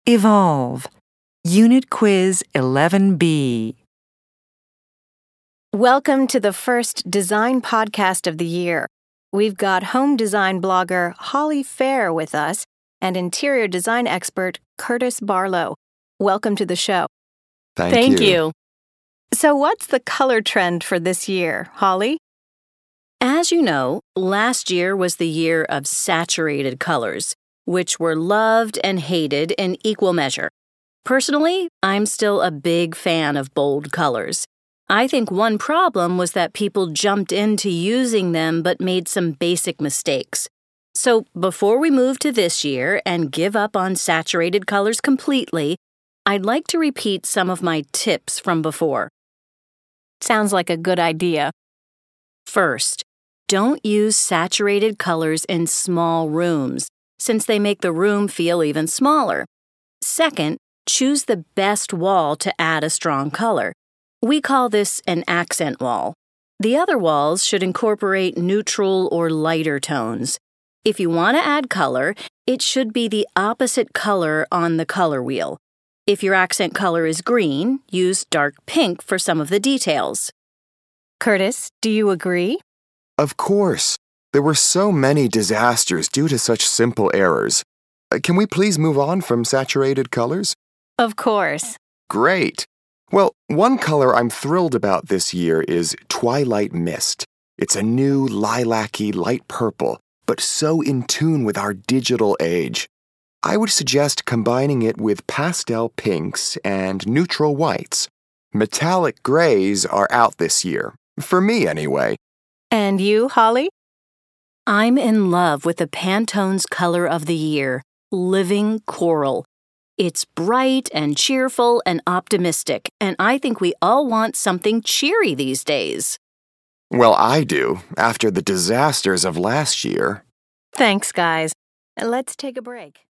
Evolve. Unit Quiz 11B. Welcome to the first design podcast of the year. We've got home design blogger Holly Fair with us and interior design expert Curtis Barlow. Welcome to the show. Thank you. So what's the color trend for this year, Holly? As you know, last year was the year of saturated colors, which were loved and hated in equal measure. Personally, I'm still a big fan of bold colors. I think one problem was that people jumped into using them but made some basic mistakes. So before we move to this year and give up on saturated colors completely, I'd like to repeat some of my tips from before. Sounds like a good idea. First, don't use saturated colors in small rooms, since they make the room feel even smaller. Second, choose the best wall to add a strong color. We call this an accent wall. The other walls should incorporate neutral or lighter tones. If you want to add color, it should be the opposite color on the color wheel. If your accent color is green, use dark pink for some of the details. Curtis, do you agree? Of course. There were so many disasters due to such simple errors. Can we please move on from saturated colors? Of course. Great. Well, one color I'm thrilled about this year is Twilight Mist. It's a new lilac-y light purple, but so in tune with our digital age. I would suggest combining it with pastel pinks and neutral whites. Metallic grays are out this year, for me anyway. And you, Holly? I'm in love with the Pantone's color of the year, Living Coral. It's bright and cheerful and optimistic, and I think we all want something cheery these days. Well, I do, after the disasters of last year. Thanks, guys. Let's take a break.